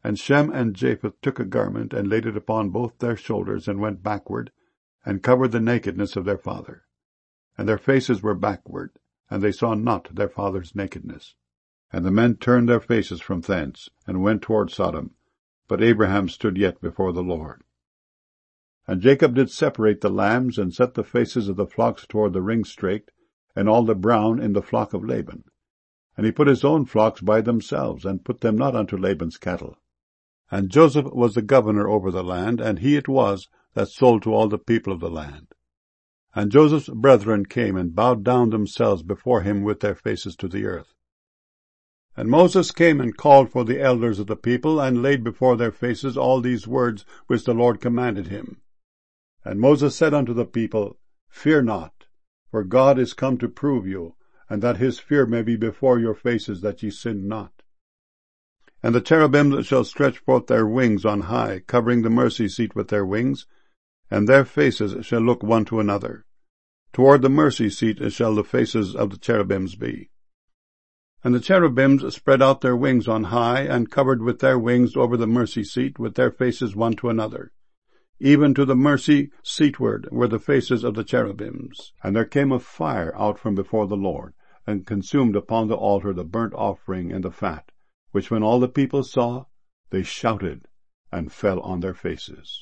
And Shem and Japheth took a garment, and laid it upon both their shoulders, and went backward, and covered the nakedness of their father. And their faces were backward, and they saw not their father's nakedness. And the men turned their faces from thence, and went toward Sodom. But Abraham stood yet before the Lord. And Jacob did separate the lambs, and set the faces of the flocks toward the ring-straked, and all the brown in the flock of Laban. And he put his own flocks by themselves, and put them not unto Laban's cattle. And Joseph was the governor over the land, and he it was that sold to all the people of the land. And Joseph's brethren came, and bowed down themselves before him with their faces to the earth. And Moses came and called for the elders of the people, and laid before their faces all these words which the Lord commanded him. And Moses said unto the people, Fear not, for God is come to prove you, and that his fear may be before your faces, that ye sin not. And the cherubims shall stretch forth their wings on high, covering the mercy seat with their wings, and their faces shall look one to another. Toward the mercy seat shall the faces of the cherubims be. And the cherubims spread out their wings on high, and covered with their wings over the mercy seat with their faces one to another. Even to the mercy seatward were the faces of the cherubims. And there came a fire out from before the Lord, and consumed upon the altar the burnt offering and the fat, which when all the people saw, they shouted, and fell on their faces.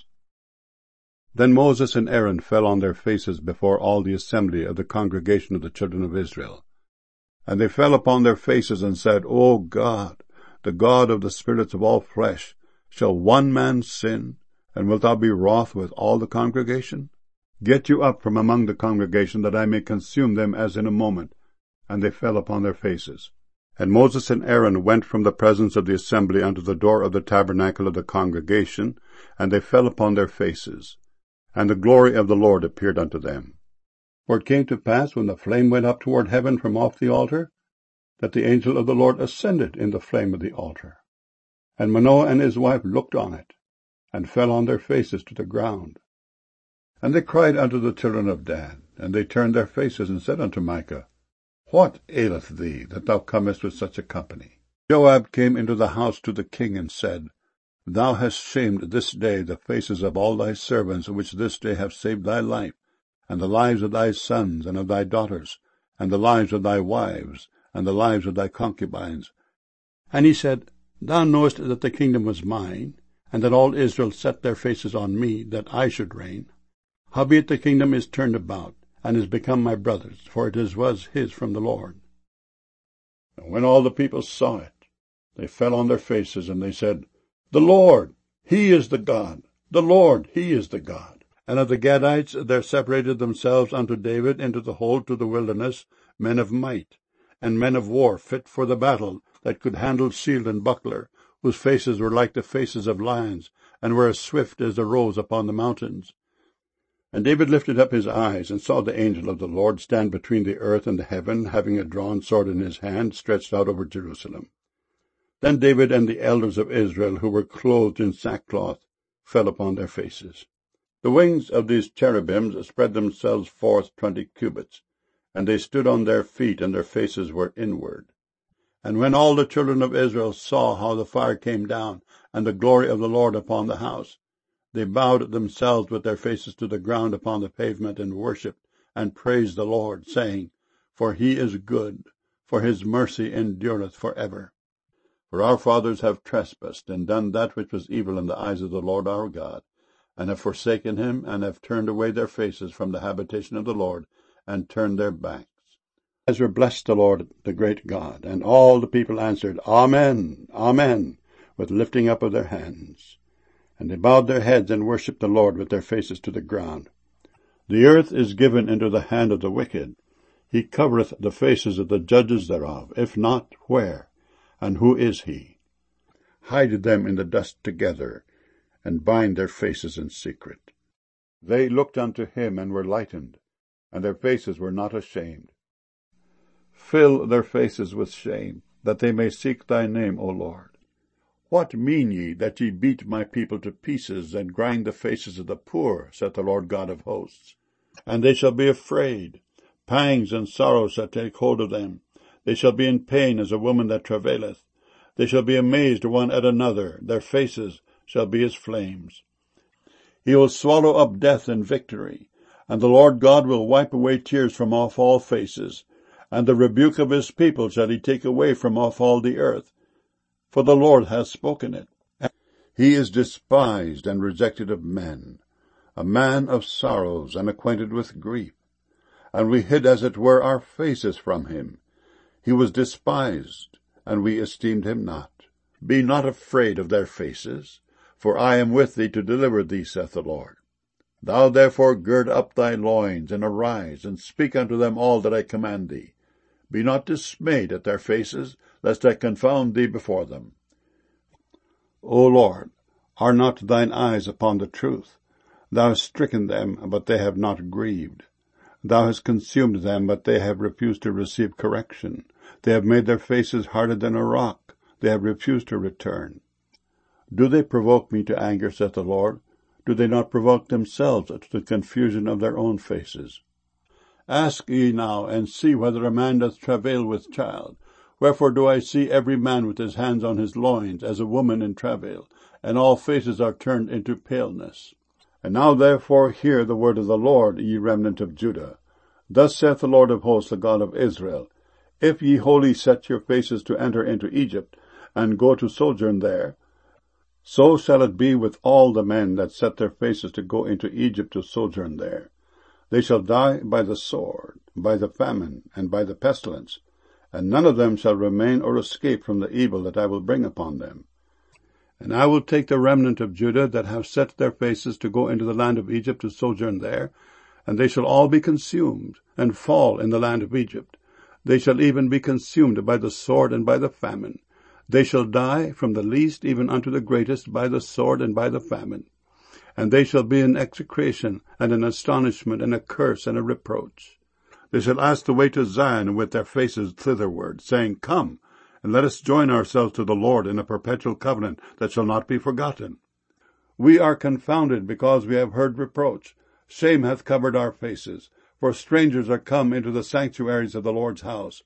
Then Moses and Aaron fell on their faces before all the assembly of the congregation of the children of Israel. And they fell upon their faces, and said, O God, the God of the spirits of all flesh, shall one man sin, and wilt thou be wroth with all the congregation? Get you up from among the congregation, that I may consume them as in a moment. And they fell upon their faces. And Moses and Aaron went from the presence of the assembly unto the door of the tabernacle of the congregation, and they fell upon their faces. And the glory of the Lord appeared unto them. For it came to pass, when the flame went up toward heaven from off the altar, that the angel of the Lord ascended in the flame of the altar. And Manoah and his wife looked on it, and fell on their faces to the ground. And they cried unto the children of Dan, and they turned their faces, and said unto Micah, What aileth thee, that thou comest with such a company? Joab came into the house to the king, and said, Thou hast shamed this day the faces of all thy servants, which this day have saved thy life, and the lives of thy sons and of thy daughters, and the lives of thy wives, and the lives of thy concubines. And he said, Thou knowest that the kingdom was mine, and that all Israel set their faces on me, that I should reign. Howbeit the kingdom is turned about, and is become my brother's, for it was his from the Lord. And when all the people saw it, they fell on their faces, and they said, The Lord, he is the God, the Lord, he is the God. And of the Gadites there separated themselves unto David into the hold to the wilderness men of might, and men of war fit for the battle, that could handle shield and buckler, whose faces were like the faces of lions, and were as swift as the roes upon the mountains. And David lifted up his eyes, and saw the angel of the Lord stand between the earth and the heaven, having a drawn sword in his hand, stretched out over Jerusalem. Then David and the elders of Israel, who were clothed in sackcloth, fell upon their faces. The wings of these cherubims spread themselves forth 20 cubits, and they stood on their feet, and their faces were inward. And when all the children of Israel saw how the fire came down, and the glory of the Lord upon the house, they bowed themselves with their faces to the ground upon the pavement, and worshipped, and praised the Lord, saying, For he is good, for his mercy endureth for ever. For our fathers have trespassed, and done that which was evil in the eyes of the Lord our God, and have forsaken him, and have turned away their faces from the habitation of the Lord, and turned their backs. Ezra blessed the Lord, the great God, and all the people answered, Amen, Amen, with lifting up of their hands. And they bowed their heads, and worshipped the Lord with their faces to the ground. The earth is given into the hand of the wicked. He covereth the faces of the judges thereof. If not, where? And who is he? Hide them in the dust together, and bind their faces in secret. They looked unto him, and were lightened, and their faces were not ashamed. Fill their faces with shame, that they may seek thy name, O Lord. What mean ye, that ye beat my people to pieces, and grind the faces of the poor, saith the Lord God of hosts? And they shall be afraid. Pangs and sorrows shall take hold of them. They shall be in pain as a woman that travaileth. They shall be amazed one at another. Their faces shall be as flames. He will swallow up death in victory, and the Lord God will wipe away tears from off all faces, and the rebuke of his people shall he take away from off all the earth. For the Lord hath spoken it. He is despised and rejected of men, a man of sorrows and acquainted with grief. And we hid as it were our faces from him. He was despised, and we esteemed him not. Be not afraid of their faces, for I am with thee to deliver thee, saith the Lord. Thou therefore gird up thy loins, and arise, and speak unto them all that I command thee. Be not dismayed at their faces, lest I confound thee before them. O Lord, are not thine eyes upon the truth? Thou hast stricken them, but they have not grieved. Thou hast consumed them, but they have refused to receive correction. They have made their faces harder than a rock. They have refused to return. Do they provoke me to anger, saith the Lord? Do they not provoke themselves to the confusion of their own faces? Ask ye now, and see whether a man doth travail with child. Wherefore do I see every man with his hands on his loins, as a woman in travail, and all faces are turned into paleness. And now therefore hear the word of the Lord, ye remnant of Judah. Thus saith the Lord of hosts, the God of Israel, If ye wholly set your faces to enter into Egypt, and go to sojourn there, so shall it be with all the men that set their faces to go into Egypt to sojourn there. They shall die by the sword, by the famine, and by the pestilence, and none of them shall remain or escape from the evil that I will bring upon them. And I will take the remnant of Judah that have set their faces to go into the land of Egypt to sojourn there, and they shall all be consumed, and fall in the land of Egypt. They shall even be consumed by the sword and by the famine. They shall die from the least even unto the greatest by the sword and by the famine. And they shall be an execration, and an astonishment, and a curse, and a reproach. They shall ask the way to Zion with their faces thitherward, saying, Come, and let us join ourselves to the Lord in a perpetual covenant that shall not be forgotten. We are confounded because we have heard reproach. Shame hath covered our faces, for strangers are come into the sanctuaries of the Lord's house.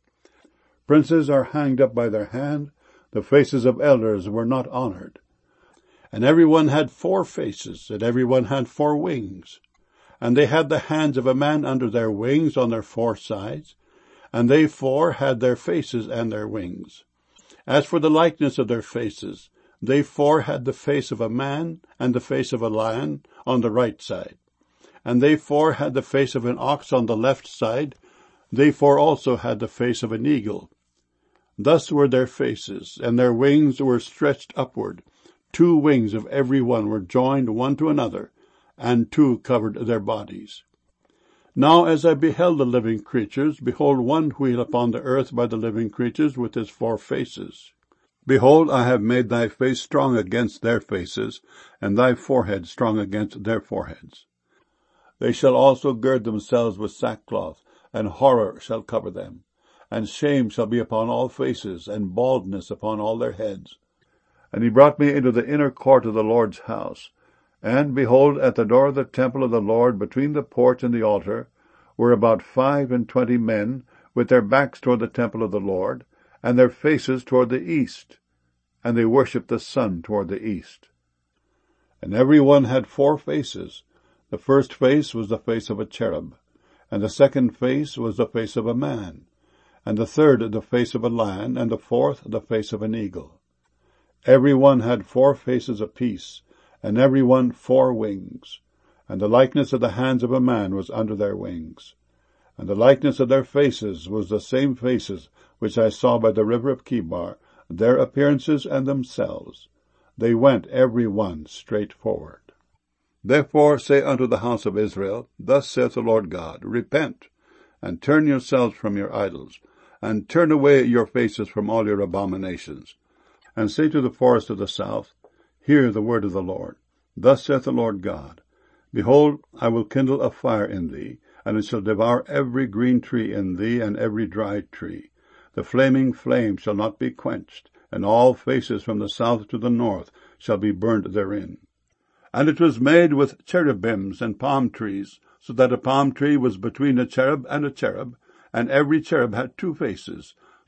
Princes are hanged up by their hand, the faces of elders were not honored. And every one had 4 faces, and every one had 4 wings. And they had the hands of a man under their wings on their 4 sides, and they 4 had their faces and their wings. As for the likeness of their faces, they 4 had the face of a man and the face of a lion on the right side. And they 4 had the face of an ox on the left side. They 4 also had the face of an eagle. Thus were their faces, and their wings were stretched upward. 2 wings of every one were joined one to another, and 2 covered their bodies. Now as I beheld the living creatures, behold, one wheel upon the earth by the living creatures with his 4 faces. Behold, I have made thy face strong against their faces, and thy forehead strong against their foreheads. They shall also gird themselves with sackcloth, and horror shall cover them, and shame shall be upon all faces, and baldness upon all their heads. And he brought me into the inner court of the Lord's house. And, behold, at the door of the temple of the Lord, between the porch and the altar, were about 25 men, with their backs toward the temple of the Lord, and their faces toward the east. And they worshipped the sun toward the east. And every one had 4 faces. The first face was the face of a cherub, and the second face was the face of a man, and the third the face of a lion, and the fourth the face of an eagle. Every one had 4 faces apiece, and every one 4 wings. And the likeness of the hands of a man was under their wings. And the likeness of their faces was the same faces which I saw by the river of Chebar, their appearances and themselves. They went every one straight forward. Therefore say unto the house of Israel, Thus saith the Lord God, Repent, and turn yourselves from your idols, and turn away your faces from all your abominations. And say to the forest of the south, Hear the word of the Lord. Thus saith the Lord God, Behold, I will kindle a fire in thee, and it shall devour every green tree in thee, and every dried tree. The flaming flame shall not be quenched, and all faces from the south to the north shall be burned therein. And it was made with cherubims and palm trees, so that a palm tree was between a cherub, and every cherub had 2 faces.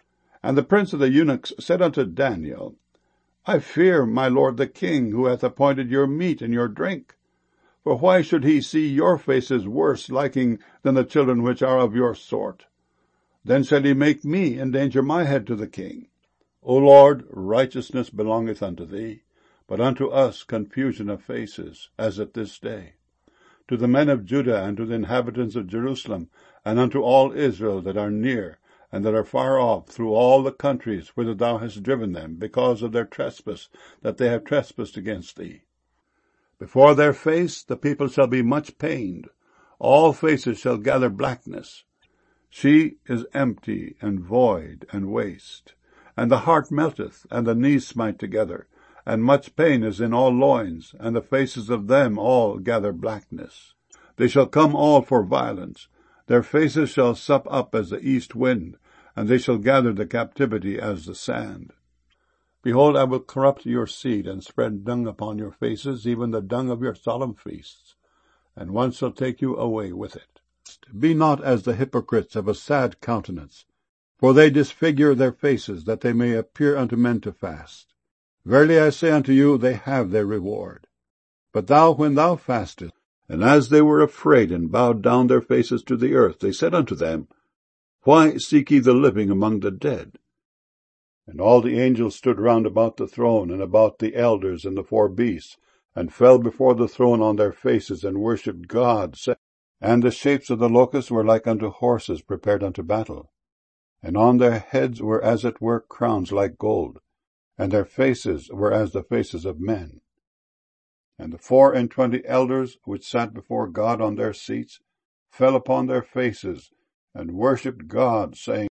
And the prince of the eunuchs said unto Daniel, I fear my lord the king, who hath appointed your meat and your drink. For why should he see your faces worse liking than the children which are of your sort? Then shall he make me endanger my head to the king. O Lord, righteousness belongeth unto thee, but unto us confusion of faces, as at this day. To the men of Judah and to the inhabitants of Jerusalem, and unto all Israel that are near and that are far off, through all the countries whither thou hast driven them, because of their trespass, that they have trespassed against thee. Before their face the people shall be much pained, all faces shall gather blackness. She is empty and void and waste, and the heart melteth, and the knees smite together, and much pain is in all loins, and the faces of them all gather blackness. They shall come all for violence, their faces shall sup up as the east wind, and they shall gather the captivity as the sand. Behold, I will corrupt your seed, and spread dung upon your faces, even the dung of your solemn feasts, and one shall take you away with it. Be not as the hypocrites of a sad countenance, for they disfigure their faces, that they may appear unto men to fast. Verily I say unto you, they have their reward. But thou, when thou fastest, and as they were afraid, and bowed down their faces to the earth, they said unto them, Why seek ye the living among the dead? And all the angels stood round about the throne, and about the elders and the 4 beasts, and fell before the throne on their faces, and worshipped God. And the shapes of the locusts were like unto horses prepared unto battle. And on their heads were as it were crowns like gold, and their faces were as the faces of men. And the 24 elders which sat before God on their seats fell upon their faces, and worshipped God, saying,